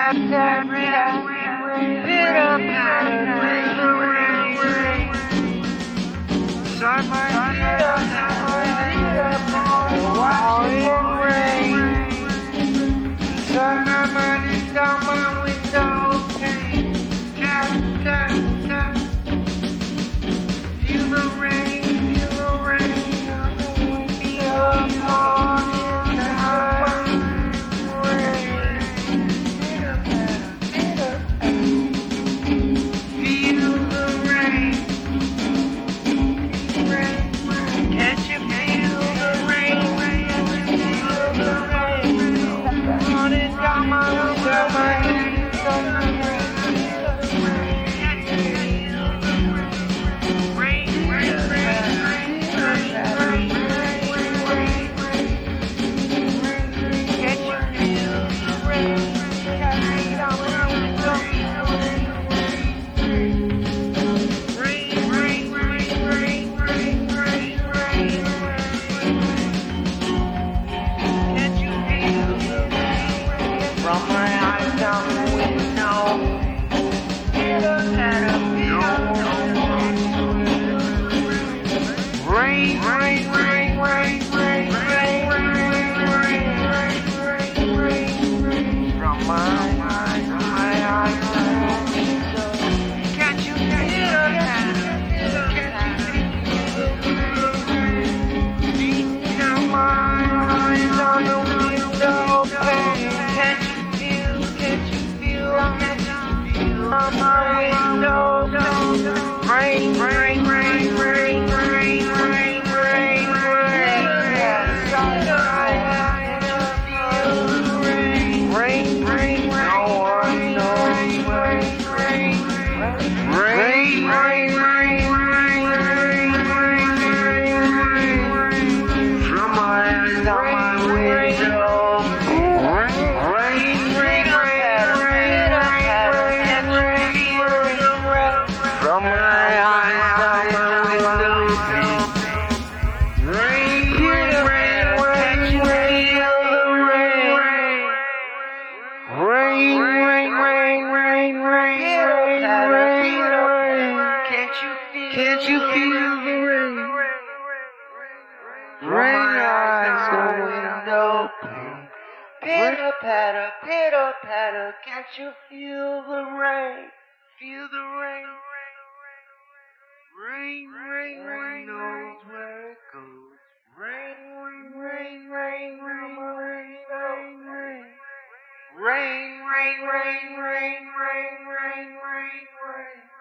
Can't you feel the rain? Rain eyes going open. Pitter patter, pitter patter. Can't you feel the rain? Feel the rain. Rain, rain, rain knows where it goes. Rain, rain, rain, rain, rain, rain, rain. Rain, rain, rain, rain, rain, rain, rain, rain.